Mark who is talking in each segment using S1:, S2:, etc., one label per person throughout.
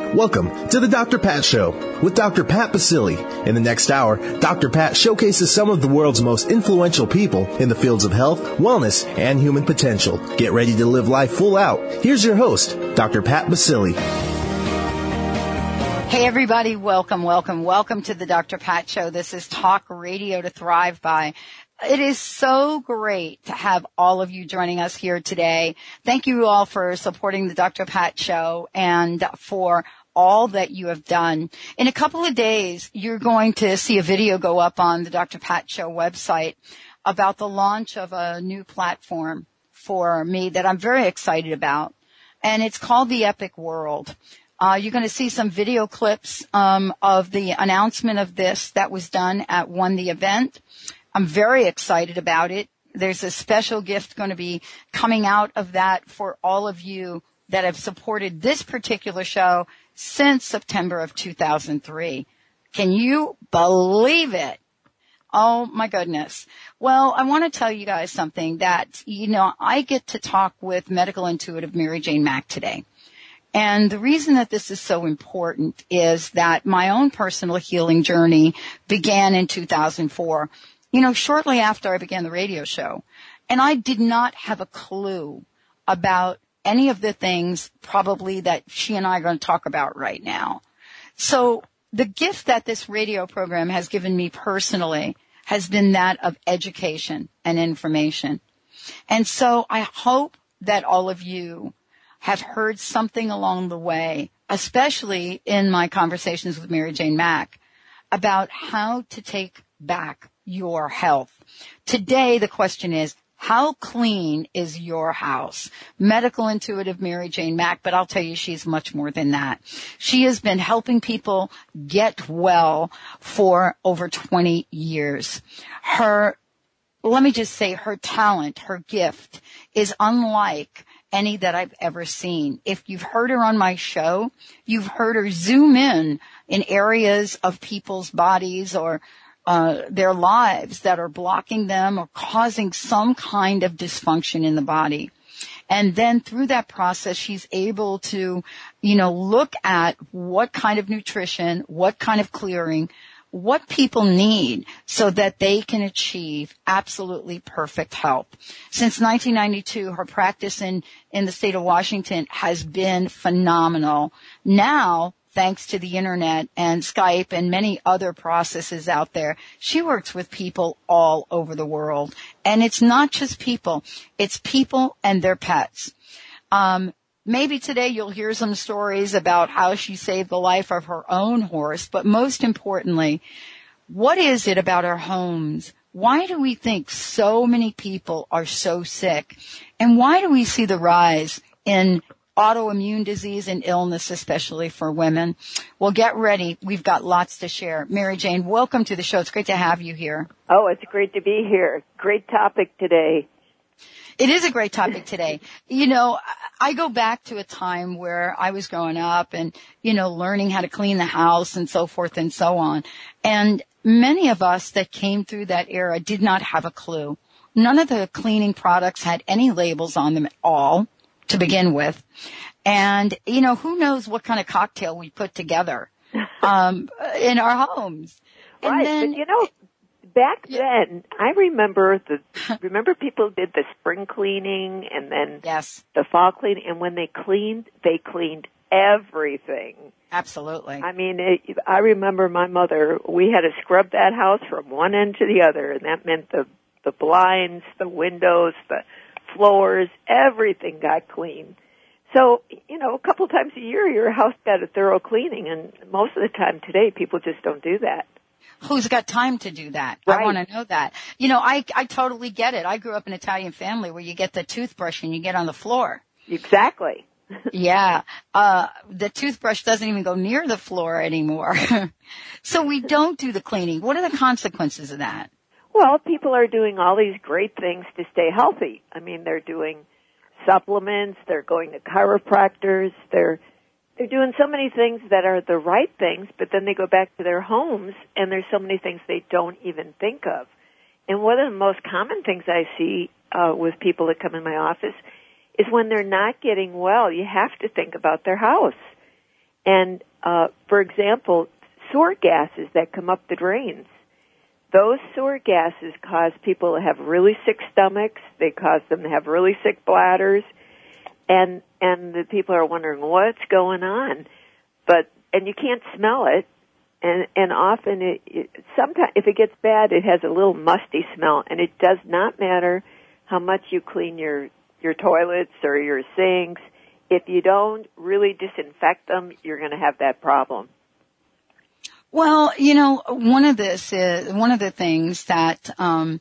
S1: Welcome to the Dr. Pat Show with Dr. Pat Baccili. In the next hour, Dr. Pat showcases some of the world's most influential people in the fields of health, wellness, and human potential. Get ready to live life full out. Here's your host, Dr. Pat Baccili.
S2: Hey everybody, welcome to the Dr. Pat Show. This is Talk Radio to Thrive By. It is so great to have all of you joining us here today. Thank you all for supporting the Dr. Pat Show and for all that you have done. In a couple of days, you're going to see a video go up on the Dr. Pat Show website about the launch of a new platform for me that I'm very excited about, and it's called The Epic World. You're going to see some video clips of the announcement of this that was done at the event. I'm very excited about it. There's a special gift going to be coming out of that for all of you that have supported this particular show since September of 2003. Can you believe it? Oh, my goodness. Well, I want to tell you guys something that, I get to talk with medical intuitive Mary Jane Mack today. And the reason that this is so important is that my own personal healing journey began in 2004. Shortly after I began the radio show. And I did not have a clue about any of the things probably that she and I are going to talk about right now. So the gift that this radio program has given me personally has been that of education and information. And so I hope that all of you have heard something along the way, especially in my conversations with Mary Jane Mack, about how to take back your health. Today, the question is, how clean is your house? Medical intuitive Mary Jane Mack, but I'll tell you, she's much more than that. She has been helping people get well for over 20 years. Let me just say, her talent, her gift is unlike any that I've ever seen. If you've heard her on my show, you've heard her zoom in areas of people's bodies or their lives that are blocking them or causing some kind of dysfunction in the body. And then through that process, she's able to, look at what kind of nutrition, what kind of clearing, what people need so that they can achieve absolutely perfect health. Since 1992, her practice in the state of Washington has been phenomenal. Now, thanks to the internet and Skype and many other processes out there, she works with people all over the world. And it's not just people, it's people and their pets. Maybe today you'll hear some stories about how she saved the life of her own horse, but most importantly, what is it about our homes? Why do we think so many people are so sick? And why do we see the rise in autoimmune disease and illness, especially for women? Well, get ready. We've got lots to share. Mary Jane, welcome to the show. It's great to have you here.
S3: Oh, it's great to be here. Great topic today.
S2: It is a great topic today. I go back to a time where I was growing up and, learning how to clean the house and so forth and so on. And many of us that came through that era did not have a clue. None of the cleaning products had any labels on them at all to begin with. And, who knows what kind of cocktail we put together in our homes. And
S3: right,
S2: then,
S3: but back then, I remember people did the spring cleaning and then the fall cleaning, and when they cleaned everything.
S2: Absolutely.
S3: I mean, I remember my mother, we had to scrub that house from one end to the other, and that meant the blinds, the windows, the floors, everything got cleaned. So, a couple times a year, your house got a thorough cleaning, and most of the time today, people just don't do that.
S2: Who's got time to do that?
S3: Right.
S2: I want to know that. I totally get it. I grew up in an Italian family where you get the toothbrush and you get on the floor.
S3: Exactly.
S2: Yeah. The toothbrush doesn't even go near the floor anymore. So we don't do the cleaning. What are the consequences of that?
S3: Well, people are doing all these great things to stay healthy. I mean, they're doing supplements, they're going to chiropractors, they're doing so many things that are the right things, but then they go back to their homes and there's so many things they don't even think of. And one of the most common things I see with people that come in my office is when they're not getting well, you have to think about their house. And, for example, sewer gases that come up the drains, those sewer gases cause people to have really sick stomachs. They cause them to have really sick bladders. And the people are wondering what's going on. And you can't smell it. And often sometimes if it gets bad, it has a little musty smell. And it does not matter how much you clean your toilets or your sinks. If you don't really disinfect them, you're going to have that problem.
S2: Well, one of the things that,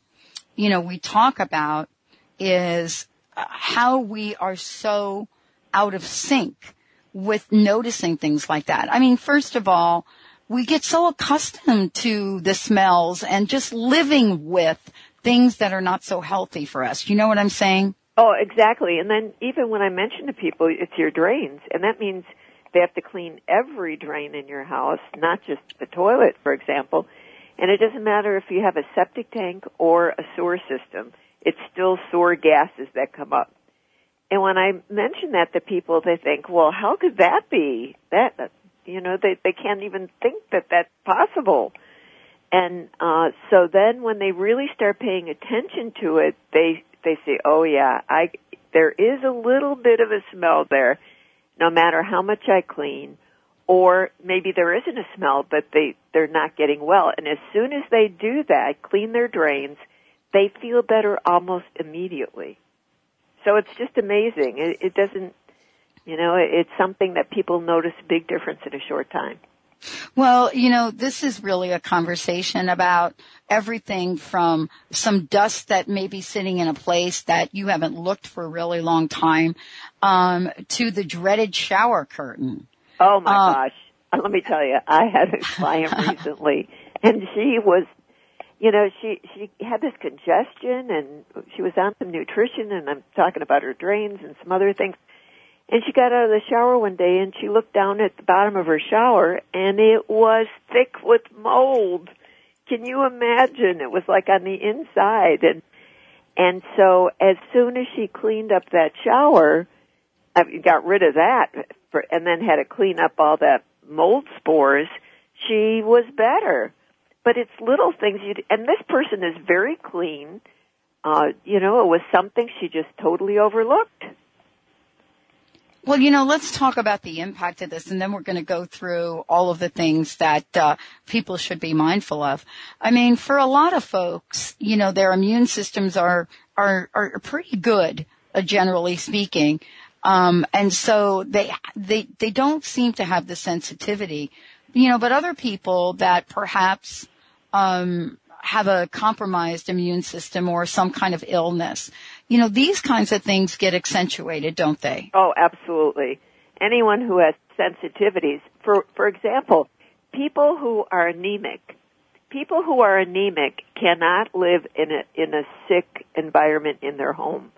S2: we talk about is how we are so out of sync with noticing things like that. I mean, first of all, we get so accustomed to the smells and just living with things that are not so healthy for us. You know what I'm saying?
S3: Oh, exactly. And then even when I mention to people, it's your drains, and that means they have to clean every drain in your house, not just the toilet, for example. And it doesn't matter if you have a septic tank or a sewer system. It's still sewer gases that come up. And when I mention that to people, they think, well, how could that be? They can't even think that that's possible. And so then when they really start paying attention to it, they say, oh, yeah, there is a little bit of a smell there, no matter how much I clean. Or maybe there isn't a smell, but they're not getting well. And as soon as they do that, clean their drains, they feel better almost immediately. So it's just amazing. It doesn't, it's something that people notice a big difference in a short time.
S2: Well, this is really a conversation about everything from some dust that may be sitting in a place that you haven't looked for a really long time, to the dreaded shower curtain.
S3: Oh my gosh. Let me tell you, I had a client recently, and she was, she had this congestion, and she was on some nutrition, and I'm talking about her drains and some other things. And she got out of the shower one day, and she looked down at the bottom of her shower, and it was thick with mold. Can you imagine? It was like on the inside. And so as soon as she cleaned up that shower, got rid of that, and then had to clean up all that mold spores, she was better. But it's little things. And this person is very clean. It was something she just totally overlooked.
S2: Well, let's talk about the impact of this, and then we're going to go through all of the things that people should be mindful of. I mean, for a lot of folks, their immune systems are pretty good, generally speaking, and so they don't seem to have the sensitivity, But other people that perhaps have a compromised immune system or some kind of illness, these kinds of things get accentuated, don't they?
S3: Oh, absolutely. Anyone who has sensitivities, for example, people who are anemic cannot live in a sick environment in their home.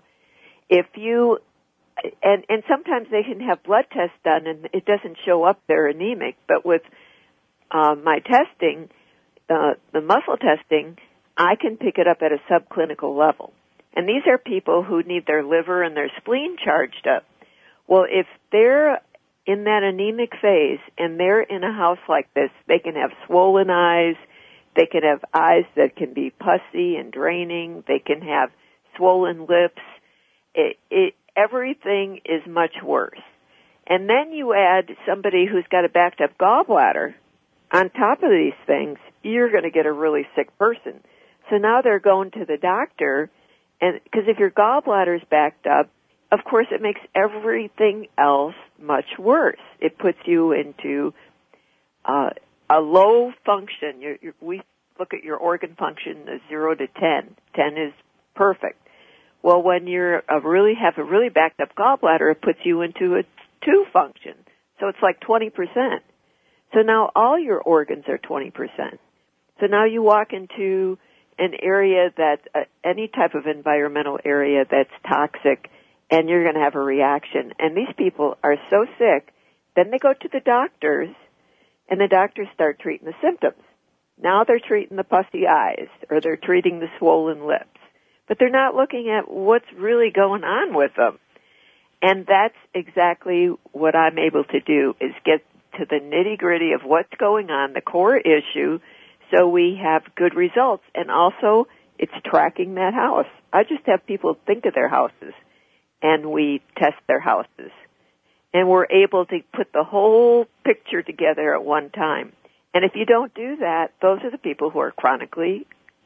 S3: And sometimes they can have blood tests done and it doesn't show up they're anemic, but with my testing, the muscle testing, I can pick it up at a subclinical level. And these are people who need their liver and their spleen charged up. Well, if they're in that anemic phase and they're in a house like this, they can have swollen eyes, they can have eyes that can be pussy and draining, they can have swollen lips. Everything is much worse. And then you add somebody who's got a backed up gallbladder on top of these things, you're going to get a really sick person. So now they're going to the doctor, and because if your gallbladder is backed up, of course it makes everything else much worse. It puts you into a low function. We look at your organ function as 0 to 10. 10 is perfect. Well, when you have a really backed up gallbladder, it puts you into a 2 function. So it's like 20%. So now all your organs are 20%. So now you walk into an area that's any type of environmental area that's toxic, and you're going to have a reaction. And these people are so sick, then they go to the doctors, and the doctors start treating the symptoms. Now they're treating the pussy eyes, or they're treating the swollen lips. But they're not looking at what's really going on with them. And that's exactly what I'm able to do, is get to the nitty-gritty of what's going on, the core issue, so we have good results. And also, it's tracking that house. I just have people think of their houses, and we test their houses. And we're able to put the whole picture together at one time. And if you don't do that, those are the people who are chronically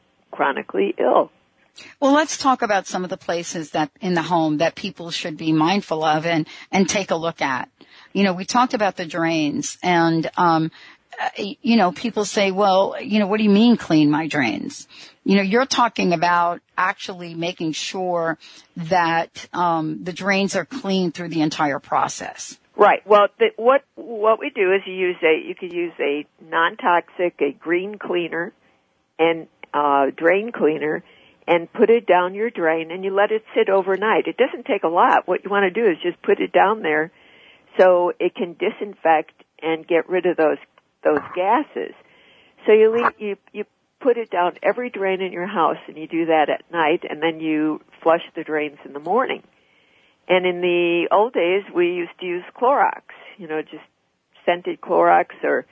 S3: ill.
S2: Well, let's talk about some of the places that in the home that people should be mindful of and take a look at. You know, we talked about the drains, and you know, people say, well, you know, what do you mean clean my drains? You know, you're talking about actually making sure that the drains are clean through the entire process.
S3: Right. Well, what we do is you could use a non-toxic, a green cleaner and drain cleaner, and put it down your drain, and you let it sit overnight. It doesn't take a lot. What you want to do is just put it down there so it can disinfect and get rid of those gases. So you put it down every drain in your house, and you do that at night, and then you flush the drains in the morning. And in the old days, we used to use Clorox, you know, just scented Clorox or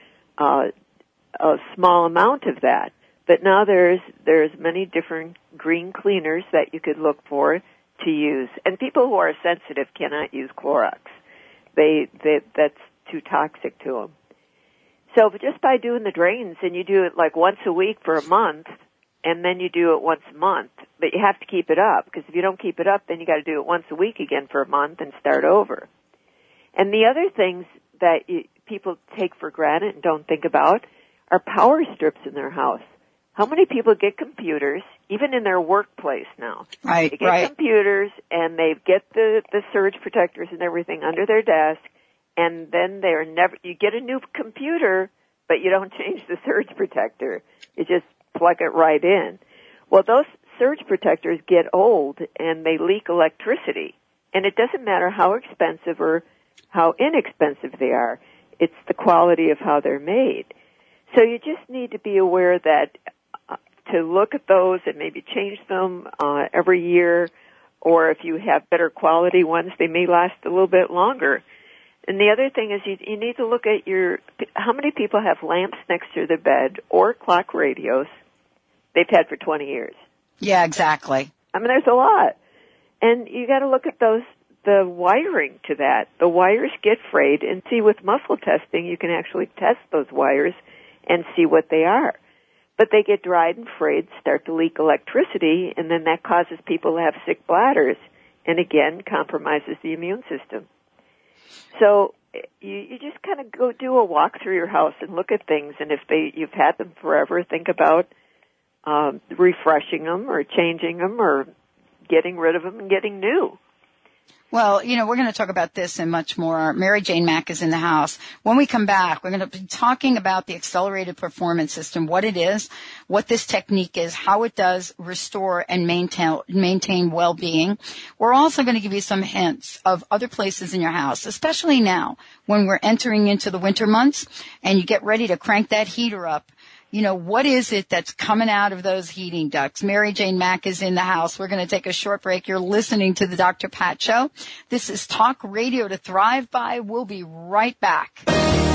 S3: a small amount of that. But now there's many different green cleaners that you could look for to use. And people who are sensitive cannot use Clorox. That's too toxic to them. So just by doing the drains, and you do it like once a week for a month, and then you do it once a month, but you have to keep it up, because if you don't keep it up, then you got to do it once a week again for a month and start over. And the other things that people take for granted and don't think about are power strips in their house. How many people get computers, even in their workplace now?
S2: Right,
S3: they get computers, and they get the surge protectors and everything under their desk, and then you get a new computer, but you don't change the surge protector. You just plug it right in. Well, those surge protectors get old, and they leak electricity. And it doesn't matter how expensive or how inexpensive they are. It's the quality of how they're made. So you just need to be aware that to look at those and maybe change them every year, or if you have better quality ones, they may last a little bit longer. And the other thing is you need to look at how many people have lamps next to their bed or clock radios they've had for 20 years.
S2: Yeah, exactly.
S3: I mean, there's a lot. And you got to look at the wiring to that. The wires get frayed, and see, with muscle testing, you can actually test those wires and see what they are. But they get dried and frayed, start to leak electricity, and then that causes people to have sick bladders, and again, compromises the immune system. So you just kind of go do a walk through your house and look at things, and if you've had them forever, think about refreshing them or changing them or getting rid of them and getting new.
S2: Well, you know, we're going to talk about this and much more. Mary Jane Mack is in the house. When we come back, we're going to be talking about the accelerated performance system, what it is, what this technique is, how it does restore and maintain well-being. We're also going to give you some hints of other places in your house, especially now when we're entering into the winter months and you get ready to crank that heater up. You know, what is it that's coming out of those heating ducts? Mary Jane Mack is in the house. We're going to take a short break. You're listening to the Dr. Pat Show. This is Talk Radio to Thrive By. We'll be right back.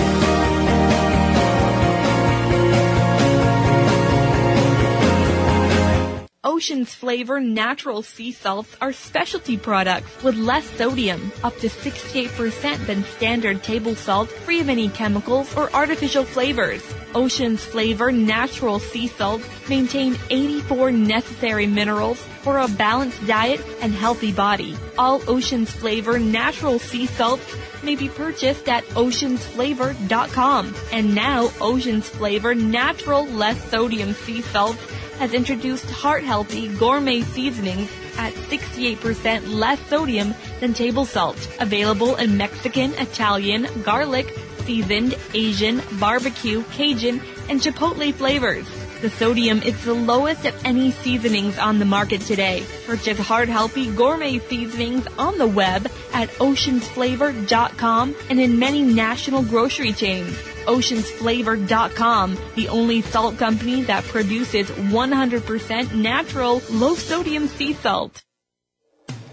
S4: Ocean's Flavor natural sea salts are specialty products with less sodium, up to 68% than standard table salt, free of any chemicals or artificial flavors. Ocean's Flavor natural sea salts maintain 84 necessary minerals for a balanced diet and healthy body. All Ocean's Flavor natural sea salts may be purchased at oceansflavor.com. And now Ocean's Flavor natural less sodium sea salts has introduced heart-healthy gourmet seasonings at 68% less sodium than table salt. Available in Mexican, Italian, garlic, seasoned, Asian, barbecue, Cajun, and Chipotle flavors. The sodium is the lowest of any seasonings on the market today. Purchase heart-healthy gourmet seasonings on the web at oceansflavor.com and in many national grocery chains. Oceansflavor.com, the only salt company that produces 100% natural, low-sodium sea salt.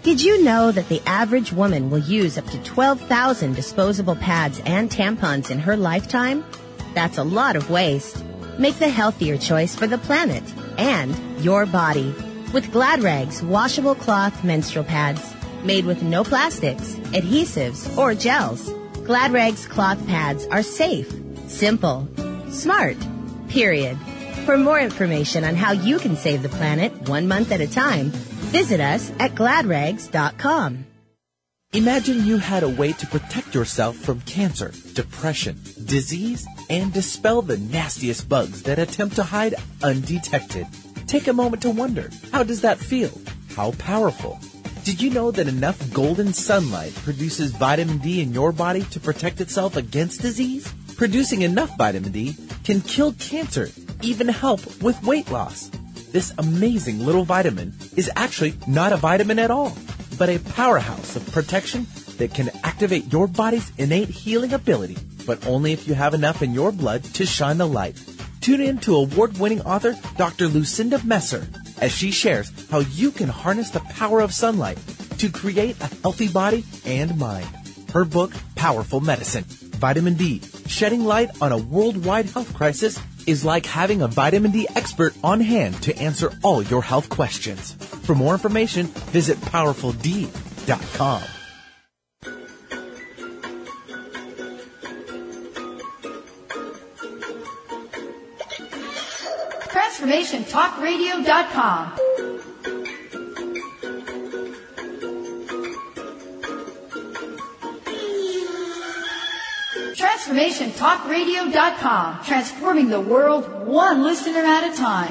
S5: Did you know that the average woman will use up to 12,000 disposable pads and tampons in her lifetime? That's a lot of waste. Make the healthier choice for the planet and your body with Glad Rags washable cloth menstrual pads made with no plastics, adhesives, or gels. Glad Rags cloth pads are safe, simple, smart, period. For more information on how you can save the planet 1 month at a time, visit us at gladrags.com.
S6: Imagine you had a way to protect yourself from cancer, depression, disease, and dispel the nastiest bugs that attempt to hide undetected. Take a moment to wonder, how does that feel? How powerful? Did you know that enough golden sunlight produces vitamin D in your body to protect itself against disease? Producing enough vitamin D can kill cancer, even help with weight loss. This amazing little vitamin is actually not a vitamin at all, but a powerhouse of protection that can activate your body's innate healing ability, but only if you have enough in your blood to shine the light. Tune in to award-winning author Dr. Lucinda Messer as she shares how you can harness the power of sunlight to create a healthy body and mind. Her book, Powerful Medicine, Vitamin D, Shedding Light on a Worldwide Health Crisis, is like having a vitamin D expert on hand to answer all your health questions. For more information, visit PowerfulD.com.
S2: TransformationTalkRadio.com. TransformationTalkRadio.com. Transforming the world one listener at a time.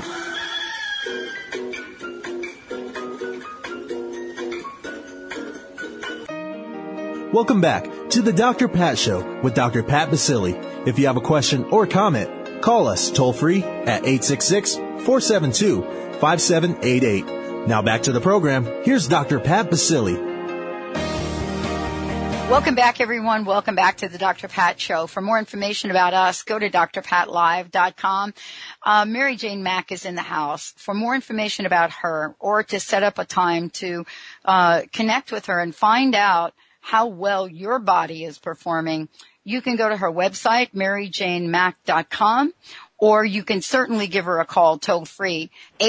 S1: Welcome back to the Dr. Pat Show with Dr. Pat Baccili. If you have a question or comment, call us toll-free at 866-472-5788. Now back to the program. Here's Dr. Pat Baccili.
S2: Welcome back, everyone. Welcome back to the Dr. Pat Show. For more information about us, go to drpatlive.com. Mary Jane Mack is in the house. For more information about her or to set up a time to connect with her and find out how well your body is performing, you can go to her website, maryjanemack.com, or you can certainly give her a call toll-free,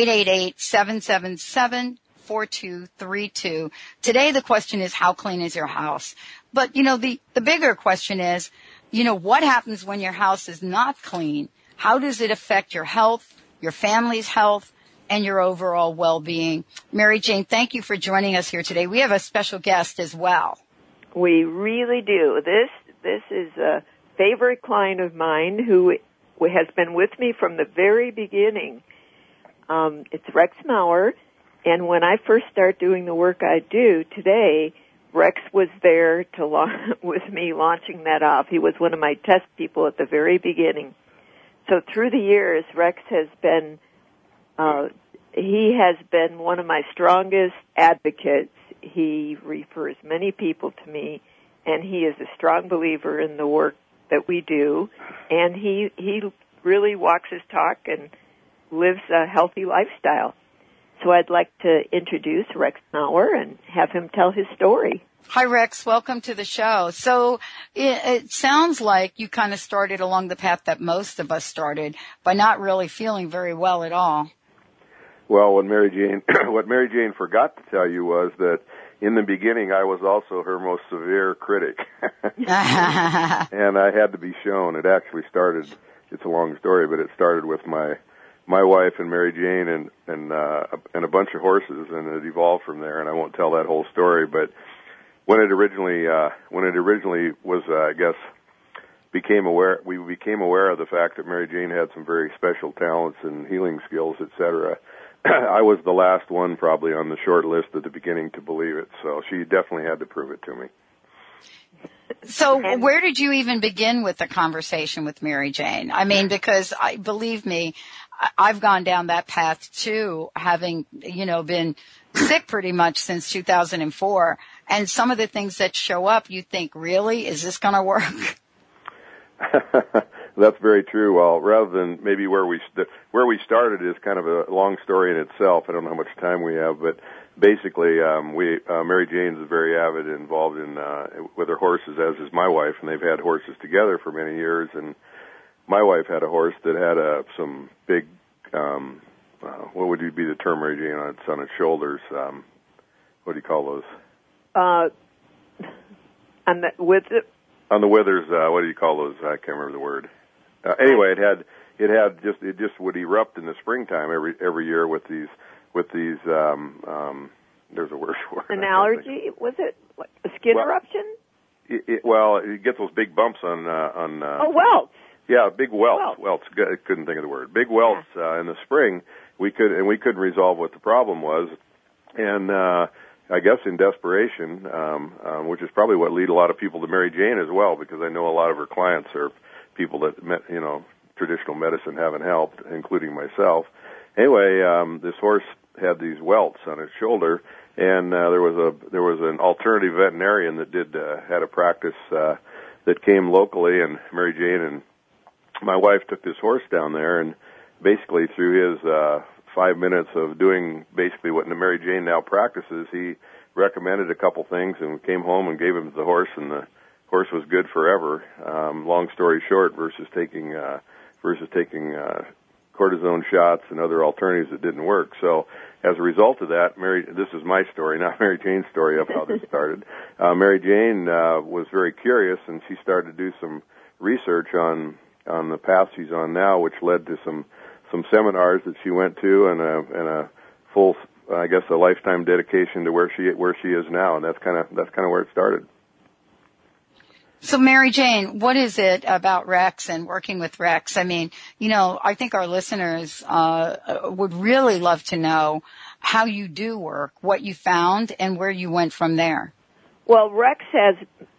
S2: 888-777-4232. Today the question is, how clean is your house? But, the bigger question is, what happens when your house is not clean? How does it affect your health, your family's health, and your overall well-being? Mary Jane, thank you for joining us here today. We have a special guest as well.
S3: We really do. This is a favorite client of mine who has been with me from the very beginning. It's Rex Maurer, and when I first started doing the work I do today, Rex was there with me launching that off. He was one of my test people at the very beginning. So through the years, Rex has been one of my strongest advocates. He refers many people to me, and he is a strong believer in the work that we do, and he really walks his talk and lives a healthy lifestyle. So I'd like to introduce Rex Maurer and have him tell his story.
S2: Hi, Rex. Welcome to the show. So it sounds like you kind of started along the path that most of us started by not really feeling very well at all.
S7: Well, what Mary Jane forgot to tell you was that in the beginning I was also her most severe critic. And I had to be shown. It actually started, it's a long story, but it started with my wife and Mary Jane and a bunch of horses, and it evolved from there, and I won't tell that whole story, but when it originally was, I guess, we became aware of the fact that Mary Jane had some very special talents and healing skills, etc. I was the last one probably on the short list at the beginning to believe it, so she definitely had to prove it to me.
S2: So where did you even begin with the conversation with Mary Jane? I mean, because believe me, I've gone down that path too, having, been sick pretty much since 2004. And some of the things that show up, you think, really, is this going to work?
S7: That's very true. Well, rather than maybe where we started is kind of a long story in itself. I don't know how much time we have, but basically, Mary Jane's very avid, involved in with her horses, as is my wife, and they've had horses together for many years. And my wife had a horse that had some big, what would be the term, Mary Jane, on its shoulders? What do you call those?
S3: On the withers,
S7: what do you call those? I can't remember the word. Anyway, it just would erupt in the springtime every year with these. There's a word for it.
S3: An allergy? Was it a skin eruption?
S7: It gets those big bumps on.
S3: Welts.
S7: Yeah, big welts. Welts. I couldn't think of the word. Big welts in the spring. We couldn't resolve what the problem was, and I guess in desperation, which is probably what led a lot of people to Mary Jane as well, because I know a lot of her clients are people that traditional medicine haven't helped, including myself. Anyway, this horse had these welts on his shoulder, and there was an alternative veterinarian that had a practice that came locally, and Mary Jane and my wife took this horse down there, and basically through his 5 minutes of doing basically what Mary Jane now practices, he recommended a couple things, and we came home and gave him the horse, and the horse was good forever. Long story short, versus taking cortisone shots and other alternatives that didn't work. So as a result of that, this is my story, not Mary Jane's story of how this started. Mary Jane was very curious, and she started to do some research on the path she's on now, which led to some seminars that she went to, and a full, I guess, a lifetime dedication to where she is now, and that's kind of where it started.
S2: So, Mary Jane, what is it about Rex and working with Rex? I mean, I think our listeners would really love to know how you do work, what you found, and where you went from there.
S3: Well, Rex has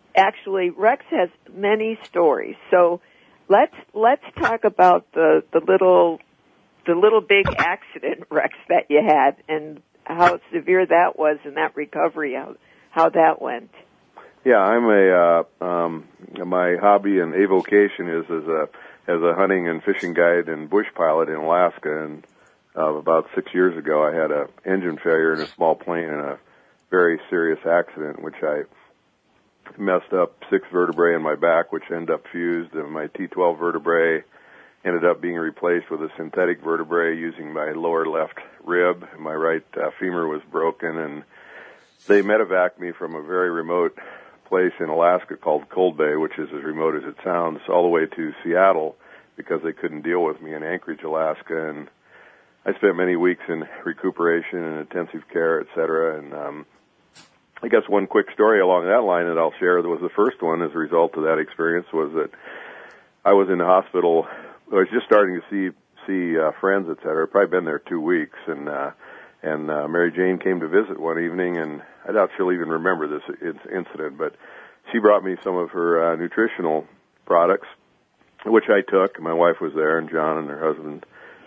S3: many stories. So let's talk about the little big accident, Rex, that you had, and how severe that was, and that recovery, how that went.
S7: Yeah, I'm my hobby and avocation is as a hunting and fishing guide and bush pilot in Alaska. And about 6 years ago, I had a engine failure in a small plane in a very serious accident, in which I messed up 6 vertebrae in my back, which ended up fused, and my T12 vertebrae ended up being replaced with a synthetic vertebrae using my lower left rib. My right femur was broken, and they medevaced me from a very remote place in Alaska called Cold Bay, which is as remote as it sounds, all the way to Seattle, because they couldn't deal with me in Anchorage, Alaska. And I spent many weeks in recuperation and intensive care, et cetera. And I guess one quick story along that line that I'll share, that was the first one as a result of that experience, was that I was in the hospital. I was just starting to see friends, et cetera. I'd probably been there 2 weeks, and Mary Jane came to visit one evening, and I doubt she'll even remember this incident, but she brought me some of her nutritional products, which I took. My wife was there, and John, her husband,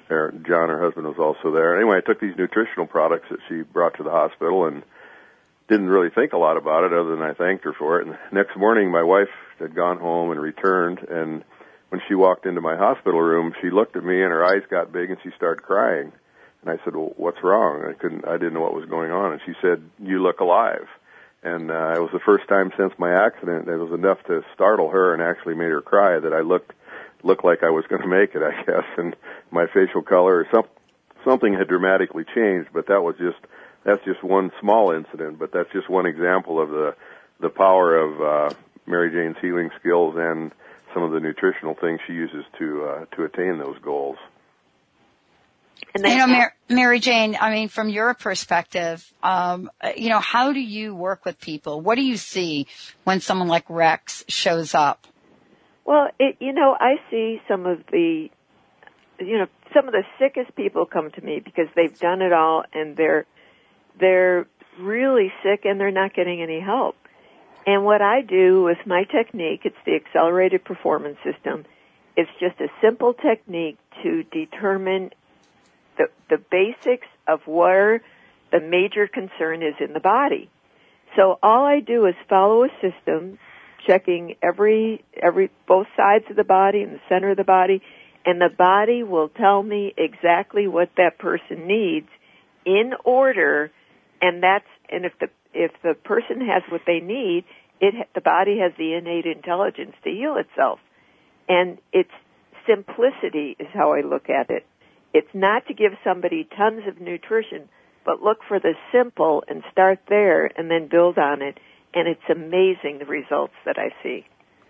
S7: was also there. Anyway, I took these nutritional products that she brought to the hospital and didn't really think a lot about it other than I thanked her for it. And the next morning, my wife had gone home and returned, and when she walked into my hospital room, she looked at me, and her eyes got big, and she started crying. And I said, "Well, what's wrong?" I didn't know what was going on. And she said, "You look alive." And it was the first time since my accident that it was enough to startle her and actually made her cry that I looked like I was going to make it, I guess. And my facial color, something had dramatically changed. But that's just one small incident. But that's just one example of the power of Mary Jane's healing skills and some of the nutritional things she uses to attain those goals.
S2: And Mary Jane, I mean, from your perspective, how do you work with people? What do you see when someone like Rex shows up?
S3: Well, I see some of the sickest people come to me because they've done it all, and they're really sick and they're not getting any help. And what I do with my technique, it's the Accelerated Performance System. It's just a simple technique to determine the basics of where the major concern is in the body. So all I do is follow a system, checking both sides of the body and the center of the body, and the body will tell me exactly what that person needs in order And if the person has what they need, the body has the innate intelligence to heal itself. And its simplicity is how I look at it. It's not to give somebody tons of nutrition, but look for the simple and start there and then build on it. And it's amazing the results that I see.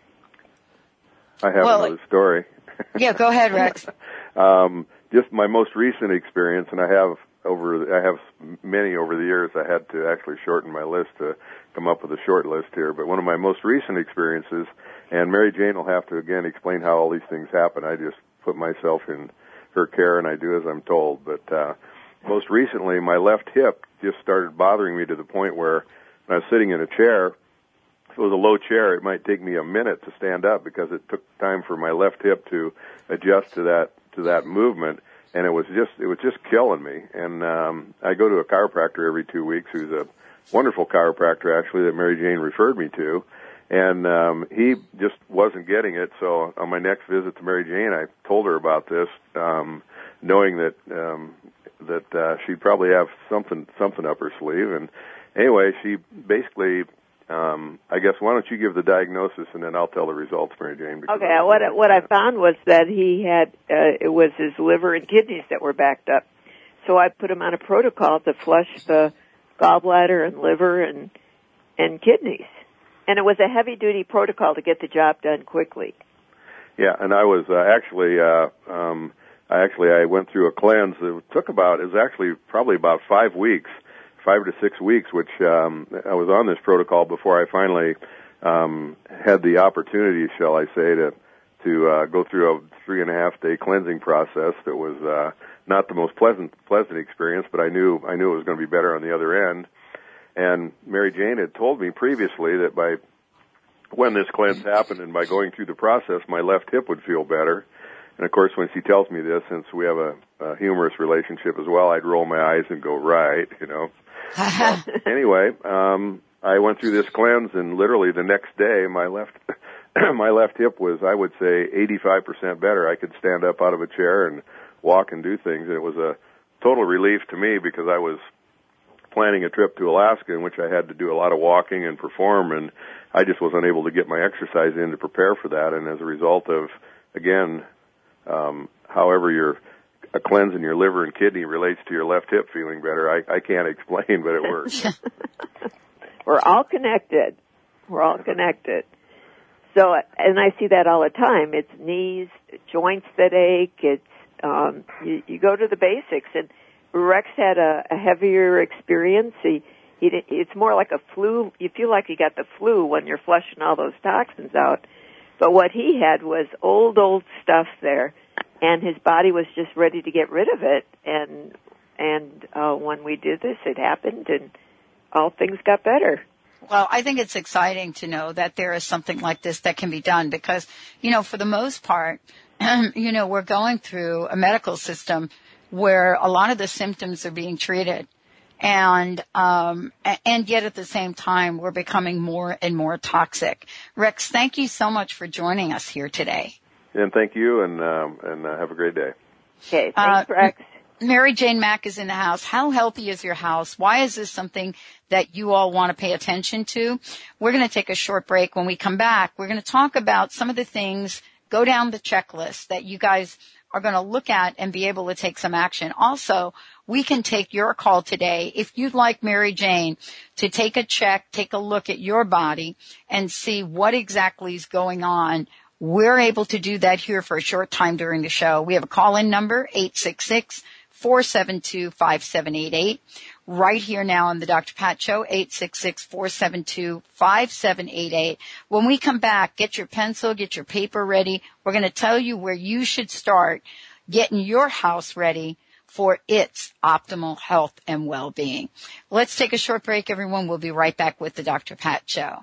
S7: I have another story.
S2: Yeah, go ahead, Rex.
S7: Just my most recent experience, and I have many over the years. I had to actually shorten my list to come up with a short list here. But one of my most recent experiences, and Mary Jane will have to again explain how all these things happen. I just put myself in her care and I do as I'm told. But most recently, my left hip just started bothering me to the point where when I was sitting in a chair, if it was a low chair, it might take me a minute to stand up because it took time for my left hip to adjust to that movement, and it was just killing me. And I go to a chiropractor every 2 weeks, who's a wonderful chiropractor actually that Mary Jane referred me to, and he just wasn't getting it. So on my next visit to Mary Jane, I told her about this, knowing that she'd probably have something up her sleeve. And anyway, she basically, I guess, why don't you give the diagnosis and then I'll tell the results, Mary Jane.
S3: Okay, what I found was that he had, it was his liver and kidneys that were backed up. So I put him on a protocol to flush the gallbladder and liver and kidneys. And it was a heavy-duty protocol to get the job done quickly.
S7: Yeah, and I was I went through a cleanse. It was actually probably about 5 weeks. 5 to 6 weeks, which I was on this protocol before I finally had the opportunity, shall I say, to go through a 3.5 day cleansing process that was not the most pleasant experience, but I knew it was going to be better on the other end. And Mary Jane had told me previously that when this cleanse happened and by going through the process, my left hip would feel better. And of course, when she tells me this, since we have a humorous relationship as well, I'd roll my eyes and go, right, you know. Anyway, I went through this cleanse, and literally the next day, my left hip was, I would say, 85% better. I could stand up out of a chair and walk and do things, and it was a total relief to me because I was planning a trip to Alaska in which I had to do a lot of walking and perform, and I just was unable to get my exercise in to prepare for that. And as a result of, again, however a cleanse in your liver and kidney relates to your left hip feeling better, I can't explain, but it works.
S3: We're all connected. We're all connected. So, and I see that all the time. It's knees, joints that ache. It's you go to the basics. And Rex had a heavier experience. It's more like a flu. You feel like you got the flu when you're flushing all those toxins out. But what he had was old stuff there, and his body was just ready to get rid of it. And when we did this, it happened, and all things got better.
S2: Well, I think it's exciting to know that there is something like this that can be done because, for the most part, we're going through a medical system where a lot of the symptoms are being treated. And yet at the same time, we're becoming more and more toxic. Rex, thank you so much for joining us here today.
S7: And thank you, and have a great day.
S3: Okay, thanks, Rex.
S2: Mary Jane Mack is in the house. How healthy is your house? Why is this something that you all want to pay attention to? We're going to take a short break. When we come back, we're going to talk about some of the things, go down the checklist that you guys are going to look at and be able to take some action. Also, we can take your call today. If you'd like Mary Jane to take a look at your body and see what exactly is going on, we're able to do that here for a short time during the show. We have a call-in number, 866-472-5788. Right here now on the Dr. Pat Show, 866-472-5788. When we come back, get your pencil, get your paper ready. We're going to tell you where you should start getting your house ready for its optimal health and well-being. Let's take a short break, everyone. We'll be right back with the Dr. Pat Show.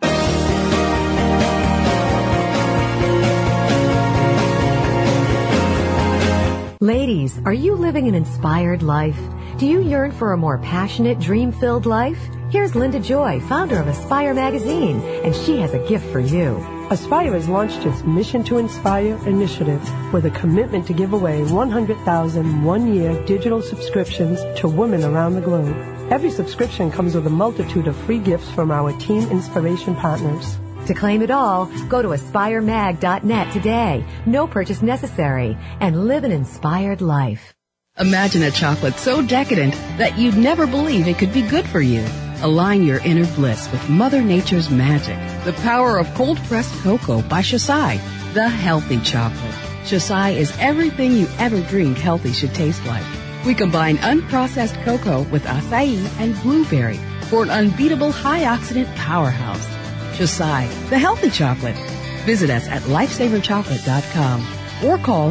S8: Ladies, are you living an inspired life? Do you yearn for a more passionate, dream-filled life? Here's Linda Joy, founder of Aspire Magazine, and she has a gift for you.
S9: Aspire has launched its Mission to Inspire initiative with a commitment to give away 100,000 one-year digital subscriptions to women around the globe. Every subscription comes with a multitude of free gifts from our Teen Inspiration partners.
S8: To claim it all, go to aspiremag.net today. No purchase necessary. And live an inspired life.
S10: Imagine a chocolate so decadent that you'd never believe it could be good for you. Align your inner bliss with Mother Nature's magic. The power of cold-pressed cocoa by Shasai, the healthy chocolate. Shasai is everything you ever dreamed healthy should taste like. We combine unprocessed cocoa with acai and blueberry for an unbeatable high-oxidant powerhouse. Shasai, the healthy chocolate. Visit us at lifesaverchocolate.com or call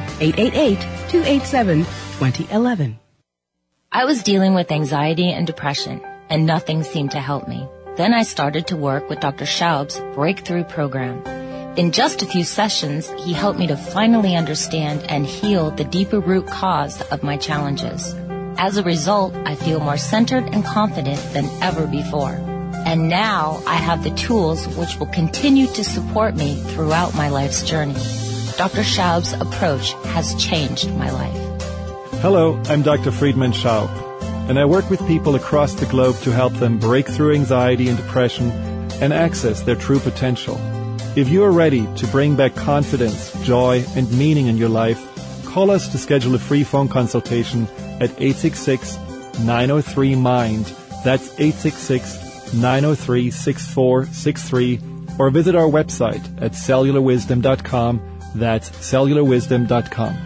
S10: 888-287-2011.
S11: I was dealing with anxiety and depression, and nothing seemed to help me. Then I started to work with Dr. Schaub's Breakthrough Program. In just a few sessions, he helped me to finally understand and heal the deeper root cause of my challenges. As a result, I feel more centered and confident than ever before. And now I have the tools which will continue to support me throughout my life's journey. Dr. Schaub's approach has changed my life.
S12: Hello, I'm Dr. Friedman Schaub, and I work with people across the globe to help them break through anxiety and depression and access their true potential. If you are ready to bring back confidence, joy, and meaning in your life, call us to schedule a free phone consultation at 866-903-MIND. That's 866-903-6463, or visit our website at cellularwisdom.com. That's cellularwisdom.com.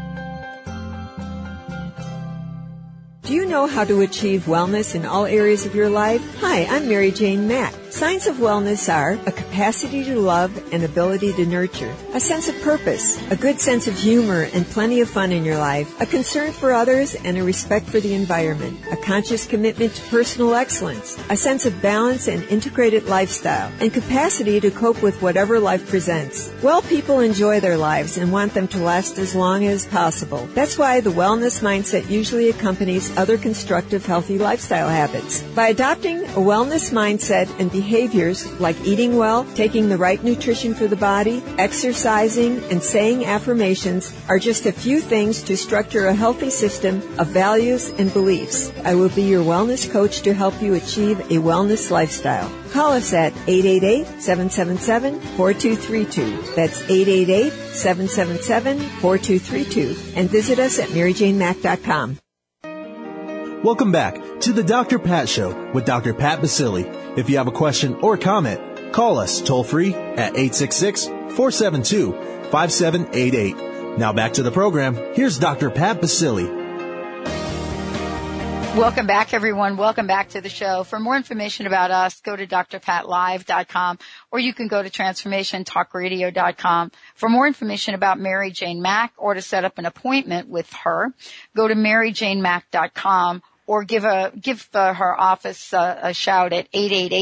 S13: Do you know how to achieve wellness in all areas of your life? Hi, I'm Mary Jane Mack. Signs of wellness are a capacity to love and ability to nurture, a sense of purpose, a good sense of humor and plenty of fun in your life, a concern for others and a respect for the environment, a conscious commitment to personal excellence, a sense of balance and integrated lifestyle, and capacity to cope with whatever life presents. Well people enjoy their lives and want them to last as long as possible. That's why the wellness mindset usually accompanies other constructive, healthy lifestyle habits. By adopting a wellness mindset and behaviors like eating well, taking the right nutrition for the body, exercising, and saying affirmations are just a few things to structure a healthy system of values and beliefs. I will be your wellness coach to help you achieve a wellness lifestyle. Call us at 888-777-4232. That's 888-777-4232. And visit us at MaryJaneMack.com.
S1: Welcome back to the Dr. Pat Show with Dr. Pat Basili. If you have a question or comment, call us toll free at 866-472-5788. Now back to the program. Here's Dr. Pat Basili.
S2: Welcome back, everyone. Welcome back to the show. For more information about us, go to drpatlive.com, or you can go to transformationtalkradio.com. For more information about Mary Jane Mack or to set up an appointment with her, go to maryjanemack.com or give her office a shout at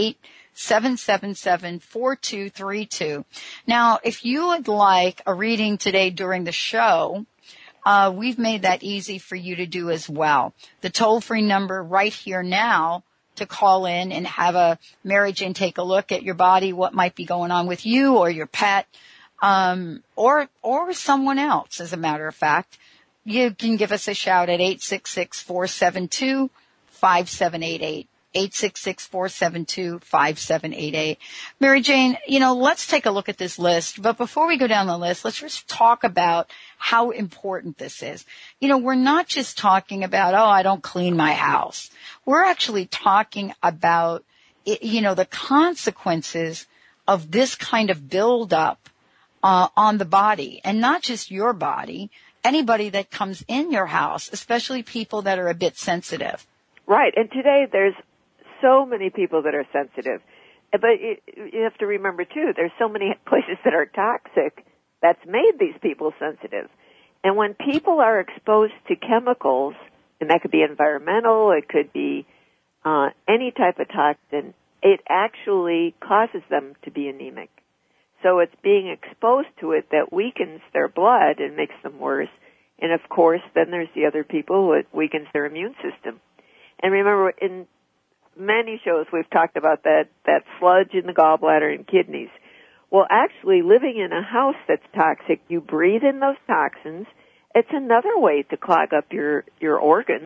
S2: 888-777-4232. Now, if you would like a reading today during the show, we've made that easy for you to do as well. The toll-free number right here now to call in and have a Mary Jane take a look at your body, what might be going on with you or your pet, or someone else, as a matter of fact. You can give us a shout at 866-472-5788. 866-472-5788. Mary Jane, let's take a look at this list. But before we go down the list, let's just talk about how important this is. We're not just talking about, I don't clean my house. We're actually talking about, the consequences of this kind of buildup on the body, and not just your body, anybody that comes in your house, especially people that are a bit sensitive.
S3: Right. And today there's so many people that are sensitive. But you have to remember, too, there's so many places that are toxic that's made these people sensitive. And when people are exposed to chemicals, and that could be environmental, it could be any type of toxin, it actually causes them to be anemic. So it's being exposed to it that weakens their blood and makes them worse. And, of course, then there's the other people who it weakens their immune system. And remember, in many shows we've talked about that sludge in the gallbladder and kidneys. Well, actually, living in a house that's toxic, you breathe in those toxins. It's another way to clog up your organs.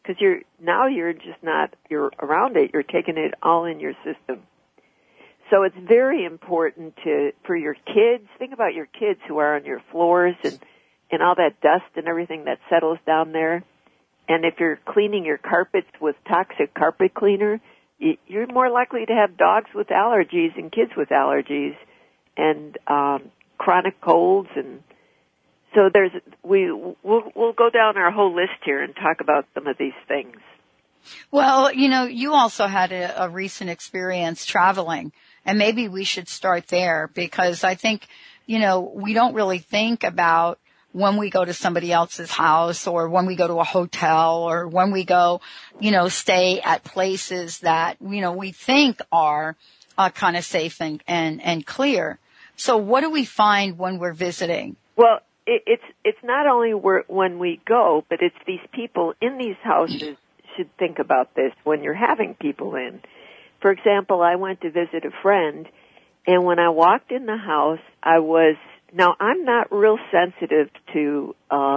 S3: because you're just not, you're around it, you're taking it all in your system. So it's very important for your kids, think about your kids who are on your floors and all that dust and everything that settles down there. And if you're cleaning your carpets with toxic carpet cleaner, you're more likely to have dogs with allergies and kids with allergies and chronic colds. And so we'll go down our whole list here and talk about some of these things.
S2: Well, you also had a recent experience traveling, and maybe we should start there, because I think, we don't really think about when we go to somebody else's house or when we go to a hotel or when we go, stay at places that, we think are kind of safe and clear. So what do we find when we're visiting?
S3: Well, it's not only when we go, but it's these people in these houses should think about this when you're having people in. For example, I went to visit a friend, and when I walked in the house, now I'm not real sensitive to,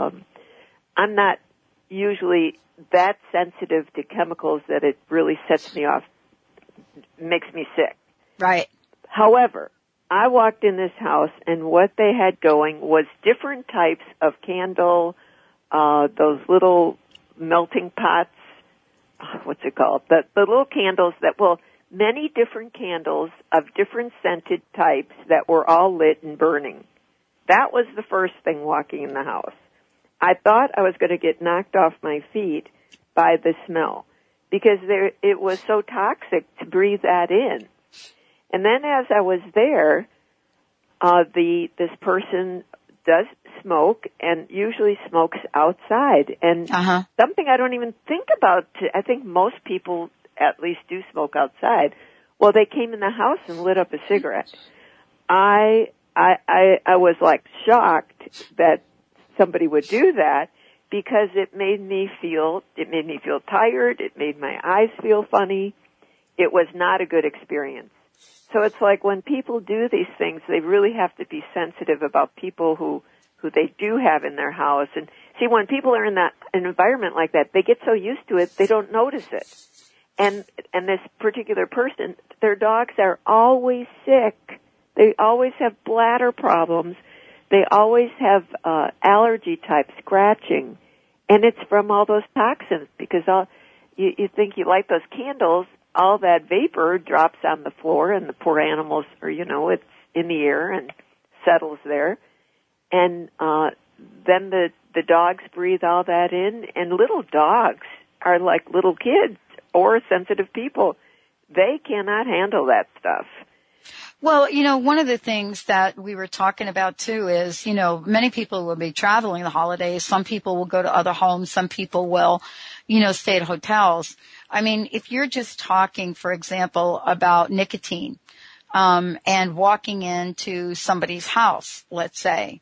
S3: I'm not usually that sensitive to chemicals that it really sets me off, makes me sick.
S2: Right.
S3: However, I walked in this house, and what they had going was different types of candle, those little melting pots, what's it called? The little candles many different candles of different scented types that were all lit and burning. That was the first thing walking in the house. I thought I was going to get knocked off my feet by the smell because it was so toxic to breathe that in. And then as I was there, this person does smoke and usually smokes outside. And something I don't even think about, I think most people at least do smoke outside. Well, they came in the house and lit up a cigarette. I was like shocked that somebody would do that because it made me feel tired. It made my eyes feel funny. It was not a good experience. So it's like when people do these things, they really have to be sensitive about people who they do have in their house. And see, when people are in an environment like that, they get so used to it, they don't notice it. And this particular person, their dogs are always sick. They always have bladder problems. They always have allergy type scratching. And it's from all those toxins because you think you light those candles, all that vapor drops on the floor and the poor animals are, it's in the air and settles there. And then the dogs breathe all that in, and little dogs are like little kids or sensitive people. They cannot handle that stuff.
S2: Well, one of the things that we were talking about too is, many people will be traveling the holidays. Some people will go to other homes. Some people will, stay at hotels. I mean, if you're just talking, for example, about nicotine, and walking into somebody's house, let's say,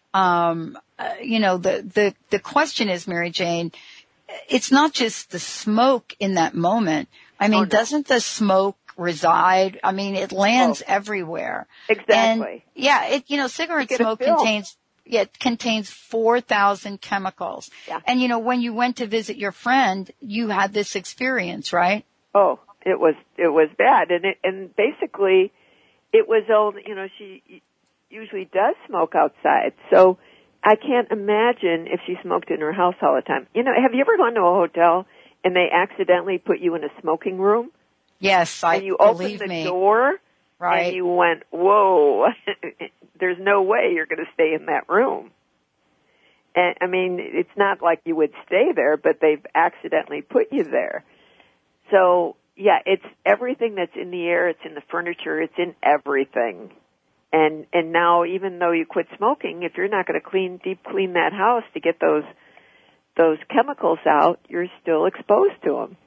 S2: the question is, Mary Jane, it's not just the smoke in that moment. I mean, doesn't the smoke reside? I mean, it lands everywhere.
S3: Exactly.
S2: And cigarette smoke contains 4,000 chemicals. Yeah. And when you went to visit your friend, you had this experience, right?
S3: Oh, it was bad. And basically it was only, she usually does smoke outside. So I can't imagine if she smoked in her house all the time. Have you ever gone to a hotel and they accidentally put you in a smoking room?
S2: Yes,
S3: and you opened the door, right? And you went, whoa, there's no way you're going to stay in that room. And I mean, it's not like you would stay there, but they've accidentally put you there. So, yeah, it's everything that's in the air, it's in the furniture, it's in everything. And now, even though you quit smoking, if you're not going to deep clean that house to get those chemicals out, you're still exposed to them.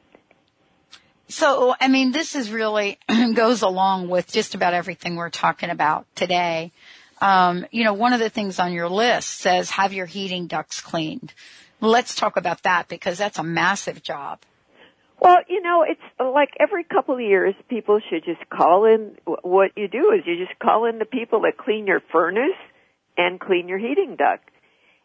S2: So, I mean, this is really goes along with just about everything we're talking about today. One of the things on your list says have your heating ducts cleaned. Let's talk about that because that's a massive job.
S3: Well, it's like every couple of years, people should just call in. What you do is you just call in the people that clean your furnace and clean your heating duct.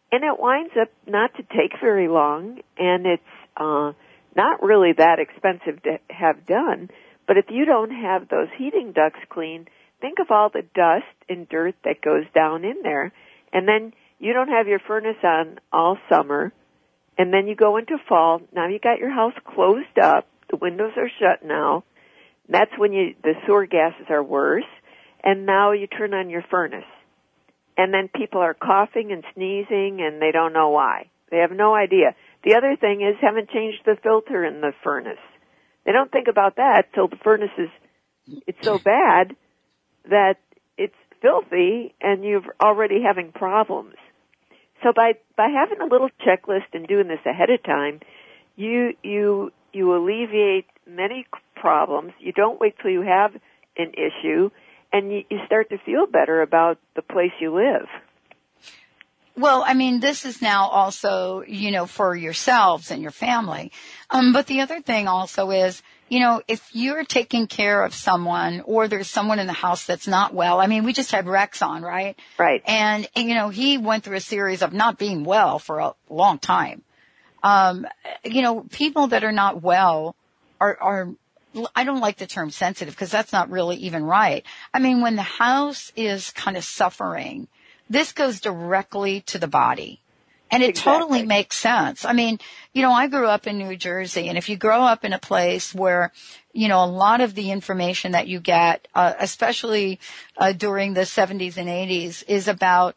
S3: And it winds up not to take very long, and it's not really that expensive to have done. But if you don't have those heating ducts clean, think of all the dust and dirt that goes down in there. And then you don't have your furnace on all summer, and then you go into fall. Now you got your house closed up. The windows are shut now. That's when the sewer gases are worse. And now you turn on your furnace. And then people are coughing and sneezing, and they don't know why. They have no idea. The other thing is haven't changed the filter in the furnace. They don't think about that till the furnace it's so bad that it's filthy and you're already having problems. So by having a little checklist and doing this ahead of time, you alleviate many problems. You don't wait till you have an issue, and you start to feel better about the place you live.
S2: Well, I mean, this is now also, for yourselves and your family. But the other thing also is, if you're taking care of someone or there's someone in the house that's not well, I mean, we just had Rex on, right?
S3: Right.
S2: And, he went through a series of not being well for a long time. People that are not well are I don't like the term sensitive because that's not really even right. I mean, when the house is kind of suffering, this goes directly to the body. And it totally makes sense. I mean, I grew up in New Jersey, and if you grow up in a place where, a lot of the information that you get, especially during the 70s and 80s, is about,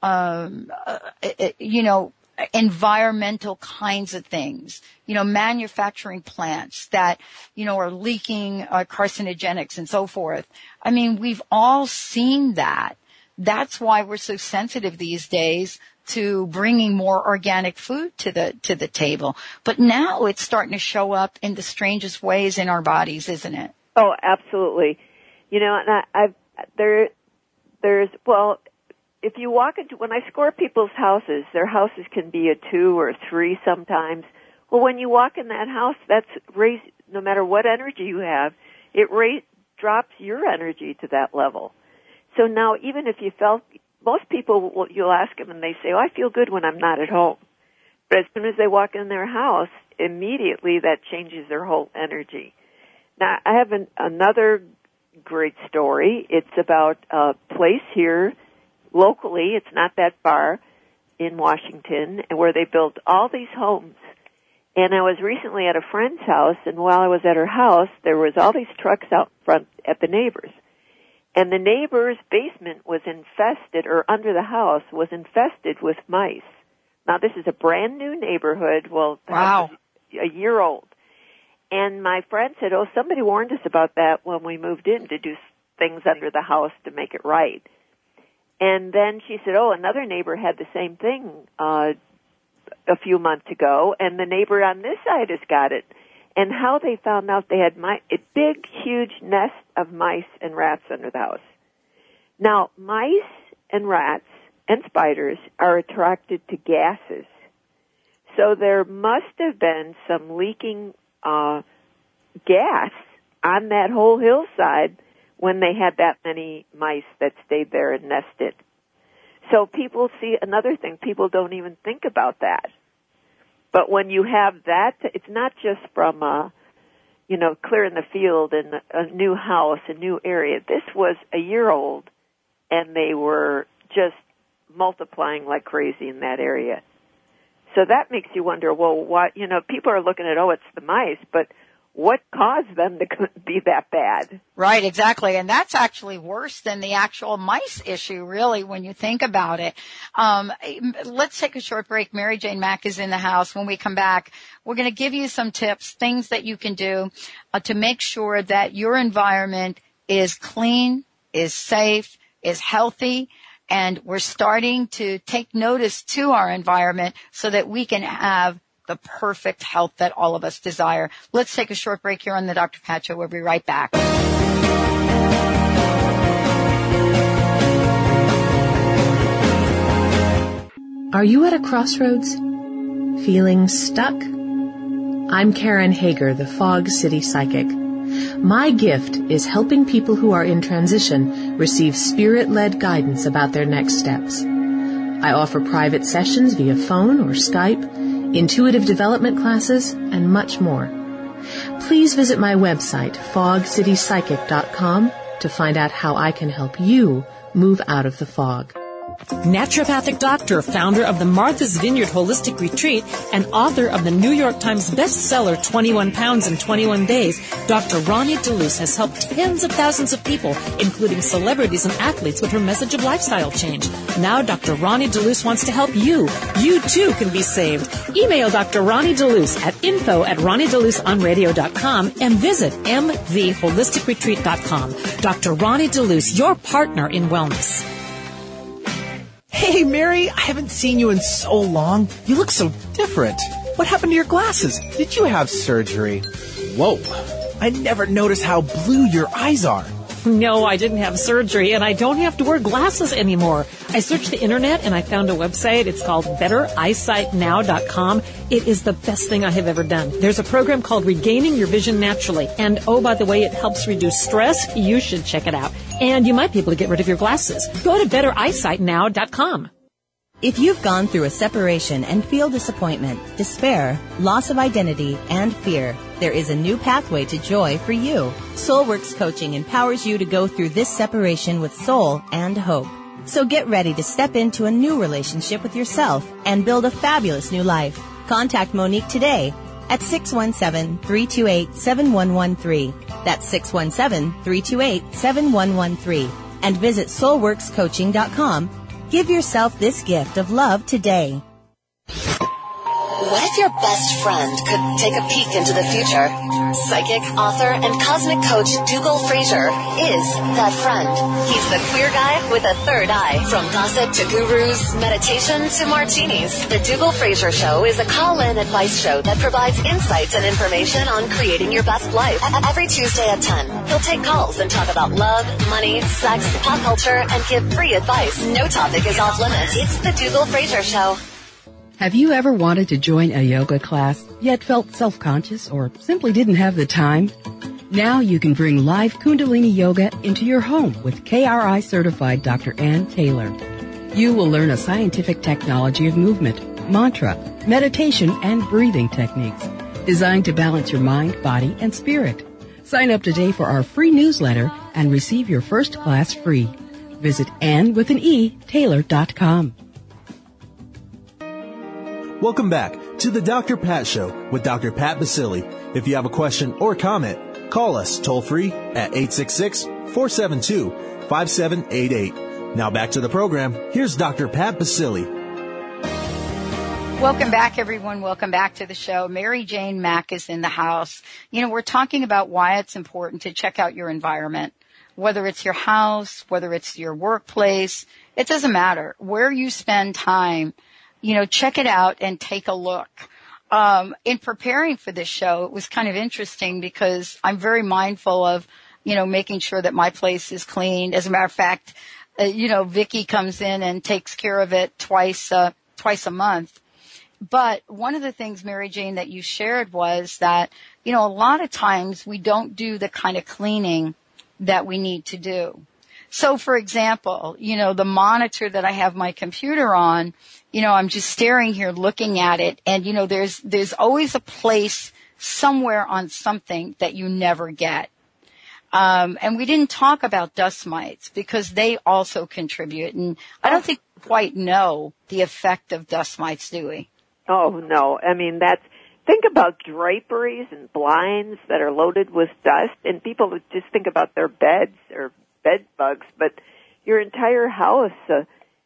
S2: environmental kinds of things, manufacturing plants that, are leaking carcinogenics and so forth. I mean, we've all seen that. That's why we're so sensitive these days to bringing more organic food to the table. But now it's starting to show up in the strangest ways in our bodies, isn't it?
S3: Oh, absolutely. And if you walk into, when I score people's houses, their houses can be a 2 or a 3 sometimes. Well, when you walk in that house, that's raised, no matter what energy you have, it drops your energy to that level. So now, even if you felt, most people, you'll ask them and they say, I feel good when I'm not at home. But as soon as they walk in their house, immediately that changes their whole energy. Now, I have another great story. It's about a place here locally, it's not that far, in Washington, where they built all these homes. And I was recently at a friend's house, and while I was at her house, there was all these trucks out front at the neighbors. And the neighbor's basement was infested, or under the house, was infested with mice. Now, this is a brand new neighborhood. Well, wow. A year old. And my friend said, somebody warned us about that when we moved in to do things under the house to make it right. And then she said, another neighbor had the same thing a few months ago, and the neighbor on this side has got it. And how they found out, they had a big, huge nest of mice and rats under the house. Now, mice and rats and spiders are attracted to gases. So there must have been some leaking gas on that whole hillside when they had that many mice that stayed there and nested. So people see another thing, people don't even think about that. But when you have that, it's not just from, clearing the field and a new house, a new area. This was a year old, and they were just multiplying like crazy in that area. So that makes you wonder, what, people are looking at, it's the mice, but what caused them to be that bad?
S2: Right, exactly. And that's actually worse than the actual mice issue, really, when you think about it. Let's take a short break. Mary Jane Mack is in the house. When we come back, we're going to give you some tips, things that you can do to make sure that your environment is clean, is safe, is healthy, and we're starting to take notice to our environment so that we can have the perfect health that all of us desire. Let's take a short break here on the Dr. Pat Show. We'll be right back.
S14: Are you at a crossroads? Feeling stuck? I'm Karen Hager, the Fog City Psychic. My gift is helping people who are in transition receive spirit-led guidance about their next steps. I offer private sessions via phone or Skype, intuitive development classes, and much more. Please visit my website, fogcitypsychic.com, to find out how I can help you move out of the fog.
S15: Naturopathic doctor, founder of the Martha's Vineyard Holistic Retreat, and author of the New York Times bestseller 21 Pounds in 21 Days, Dr. Ronnie DeLuce has helped tens of thousands of people, including celebrities and athletes, with her message of lifestyle change. Now Dr. Ronnie DeLuce wants to help you. You too can be saved. Email Dr. Ronnie DeLuce at info@ronniedeluceonradio.com and visit mvholisticretreat.com. Dr. Ronnie DeLuce, your partner in wellness.
S6: Hey, Mary, I haven't seen you in so long. You look so different. What happened to your glasses? Did you have surgery? Whoa, I never noticed how blue your eyes are.
S15: No, I didn't have surgery, and I don't have to wear glasses anymore. I searched the internet, and I found a website. It's called BetterEyesightNow.com. It is the best thing I have ever done. There's a program called Regaining Your Vision Naturally. And, oh, by the way, it helps reduce stress. You should check it out. And you might be able to get rid of your glasses. Go to BetterEyesightNow.com.
S5: If you've gone through a separation and feel disappointment, despair, loss of identity, and fear, there is a new pathway to joy for you. Soulworks Coaching empowers you to go through this separation with soul and hope. So get ready to step into a new relationship with yourself and build a fabulous new life. Contact Monique today at 617-328-7113. That's 617-328-7113. And visit soulworkscoaching.com. Give yourself this gift of love today.
S16: What if your best friend could take a peek into the future? Psychic, author, and cosmic coach Dougal Fraser is that friend. He's the queer guy with a third eye. From gossip to gurus, meditation to martinis, the Dougal Fraser Show is a call-in advice show that provides insights and information on creating your best life. Every Tuesday at 10, he'll take calls and talk about love, money, sex, pop culture, and give free advice. No topic is off limits. It's the Dougal Fraser Show.
S10: Have you ever wanted to join a yoga class, yet felt self-conscious or simply didn't have the time? Now you can bring live Kundalini Yoga into your home with KRI-certified Dr. Ann Taylor. You will learn a scientific technology of movement, mantra, meditation, and breathing techniques designed to balance your mind, body, and spirit. Sign up today for our free newsletter and receive your first class free. Visit Taylor.com.
S1: Welcome back to the Dr. Pat Show with Dr. Pat Basili. If you have a question or comment, call us toll free at 866-472-5788. Now back to the program. Here's Dr. Pat Basili.
S2: Welcome back, everyone. Welcome back to the show. Mary Jane Mack is in the house. You know, we're talking about why it's important to check out your environment, whether it's your house, whether it's your workplace. It doesn't matter where you spend time. You know, check it out and take a look. In preparing for this show, it was kind of interesting because I'm very mindful of, you know, making sure that my place is clean. As a matter of fact, you know, Vicky comes in and takes care of it twice a month. But one of the things, Mary Jane, that you shared was that, you know, a lot of times we don't do the kind of cleaning that we need to do. So, for example, you know, the monitor that I have my computer on, you know, I'm just staring here looking at it, and, you know, there's always a place somewhere on something that you never get. And we didn't talk about dust mites because they also contribute, and I don't think we quite know the effect of dust mites, do we?
S3: Oh, no. I mean, think about draperies and blinds that are loaded with dust, and people just think about their beds or bed bugs, but your entire house, and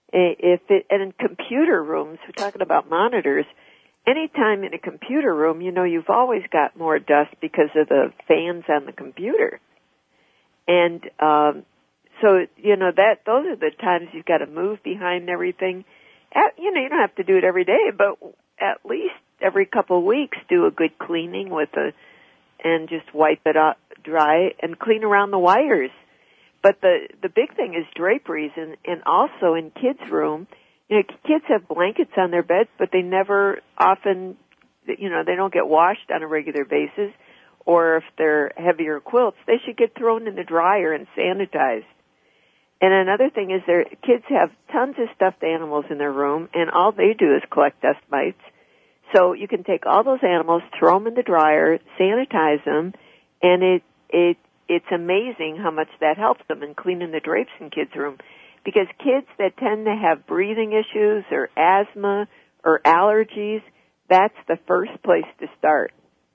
S3: in computer rooms, we're talking about monitors, anytime in a computer room, you know, you've always got more dust because of the fans on the computer. And, so, you know, those are the times you've got to move behind everything. You know, you don't have to do it every day, but at least every couple of weeks do a good cleaning and just wipe it up dry and clean around the wires. But the big thing is draperies, and also in kids' room, you know, kids have blankets on their beds, but they never often, you know, they don't get washed on a regular basis, or if they're heavier quilts, they should get thrown in the dryer and sanitized. And another thing is kids have tons of stuffed animals in their room, and all they do is collect dust mites. So you can take all those animals, throw them in the dryer, sanitize them, and it's amazing how much that helps them in cleaning the drapes in kids' room. Because kids that tend to have breathing issues or asthma or allergies, that's the first place to start.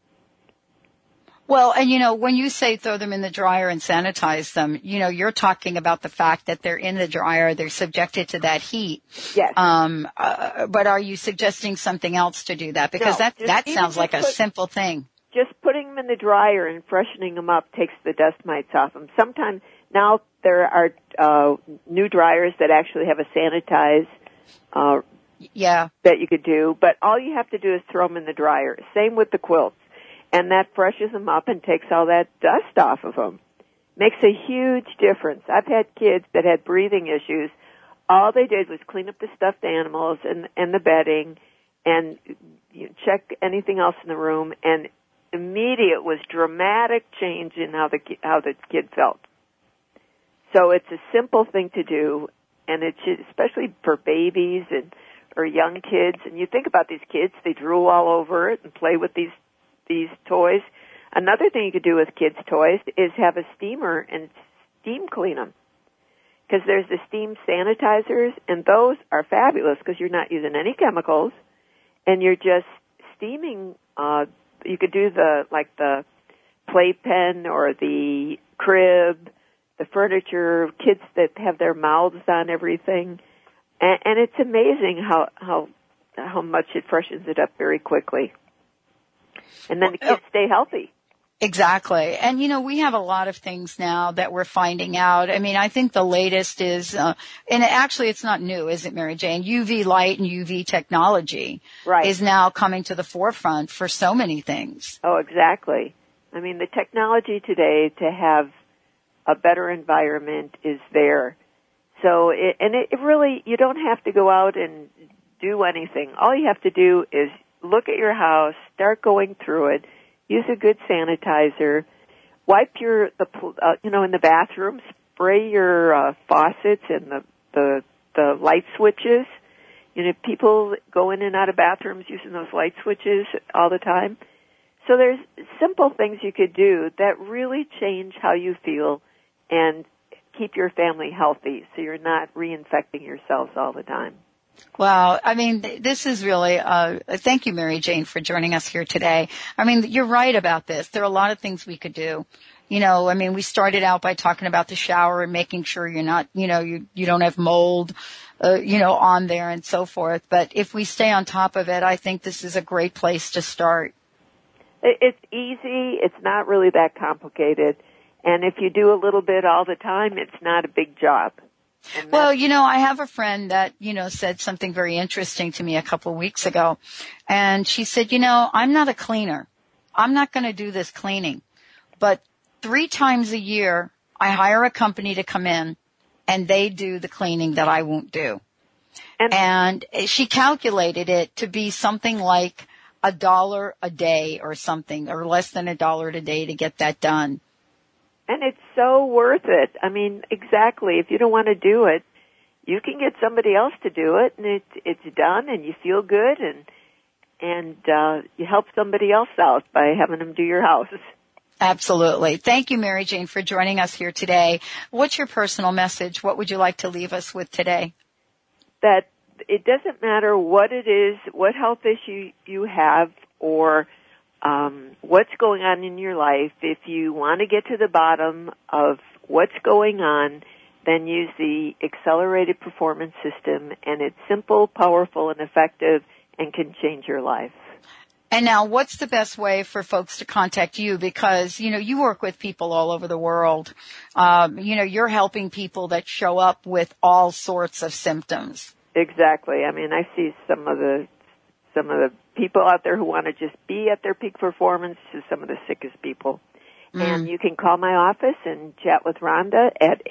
S2: Well, and when you say throw them in the dryer and sanitize them, you're talking about the fact that they're in the dryer, they're subjected to that heat.
S3: Yes.
S2: But are you suggesting something else to do that? Because that sounds like a simple thing.
S3: Just putting them in the dryer and freshening them up takes the dust mites off them. Sometimes, now there are new dryers that actually have a sanitize that you could do, but all you have to do is throw them in the dryer. Same with the quilts. And that freshes them up and takes all that dust off of them. Makes a huge difference. I've had kids that had breathing issues. All they did was clean up the stuffed animals and the bedding and check anything else in the room, and immediate was dramatic change in how the kid felt. So it's a simple thing to do, and it's especially for babies or young kids. And you think about these kids, they drool all over it and play with these toys. Another thing you could do with kids' toys is have a steamer and steam clean them. Because there's the steam sanitizers, and those are fabulous because you're not using any chemicals, and you're just steaming. You could do the playpen or the crib, the furniture, kids that have their mouths on everything, and it's amazing how much it freshens it up very quickly. And then the kids stay healthy.
S2: Exactly. And, we have a lot of things now that we're finding out. I mean, I think the latest is, and actually it's not new, is it, Mary Jane? UV light and UV technology is now coming to the forefront for so many things.
S3: Oh, exactly. I mean, the technology today to have a better environment is there. So, it really, you don't have to go out and do anything. All you have to do is look at your house, start going through it, use a good sanitizer, wipe in the bathroom, spray your faucets and the light switches. People go in and out of bathrooms using those light switches all the time. So there's simple things you could do that really change how you feel and keep your family healthy so you're not reinfecting yourselves all the time.
S2: Well, I mean, this is really, thank you, Mary Jane, for joining us here today. I mean, you're right about this. There are a lot of things we could do. We started out by talking about the shower and making sure you're not, you don't have mold, on there and so forth. But if we stay on top of it, I think this is a great place to start.
S3: It's easy. It's not really that complicated. And if you do a little bit all the time, it's not a big job.
S2: Well, I have a friend that, said something very interesting to me a couple of weeks ago. And she said, I'm not a cleaner. I'm not going to do this cleaning. But 3 times a year, I hire a company to come in and they do the cleaning that I won't do. And she calculated it to be something like $1 a day or something, or less than $1 a day to get that done.
S3: And it's so worth it. I mean, exactly. If you don't want to do it, you can get somebody else to do it, and it's done, and you feel good, and you help somebody else out by having them do your house.
S2: Absolutely. Thank you, Mary Jane, for joining us here today. What's your personal message? What would you like to leave us with today?
S3: That it doesn't matter what it is, what health issue you have, or what's going on in your life. If you want to get to the bottom of what's going on, then use the Accelerated Performance System, and it's simple, powerful, and effective, and can change your life.
S2: And now, what's the best way for folks to contact you? Because, you work with people all over the world. You're helping people that show up with all sorts of symptoms.
S3: Exactly. I mean, I see some of the people out there who want to just be at their peak performance to some of the sickest people. And you can call my office and chat with Rhonda at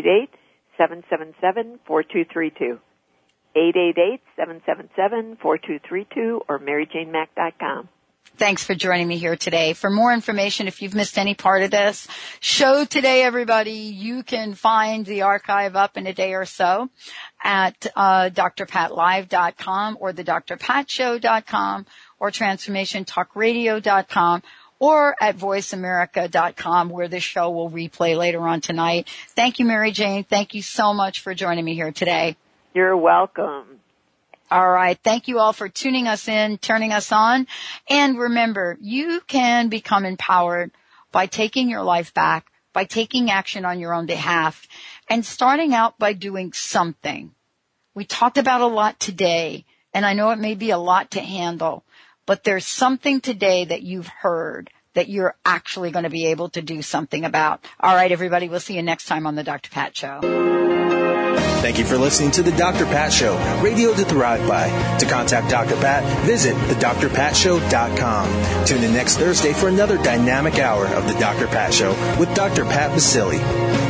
S3: 888-777-4232. 888-777-4232 or MaryJaneMack.com.
S2: Thanks for joining me here today. For more information, if you've missed any part of this show today, everybody, you can find the archive up in a day or so at drpatlive.com or the drpatshow.com or transformationtalkradio.com or at voiceamerica.com, where this show will replay later on tonight. Thank you, Mary Jane. Thank you so much for joining me here today.
S3: You're welcome.
S2: All right. Thank you all for tuning us in, turning us on. And remember, you can become empowered by taking your life back, by taking action on your own behalf, and starting out by doing something. We talked about a lot today, and I know it may be a lot to handle, but there's something today that you've heard that you're actually going to be able to do something about. All right, everybody, we'll see you next time on The Dr. Pat Show.
S1: Thank you for listening to The Dr. Pat Show, radio to thrive by. To contact Dr. Pat, visit thedrpatshow.com. Tune in next Thursday for another dynamic hour of The Dr. Pat Show with Dr. Pat Baccili.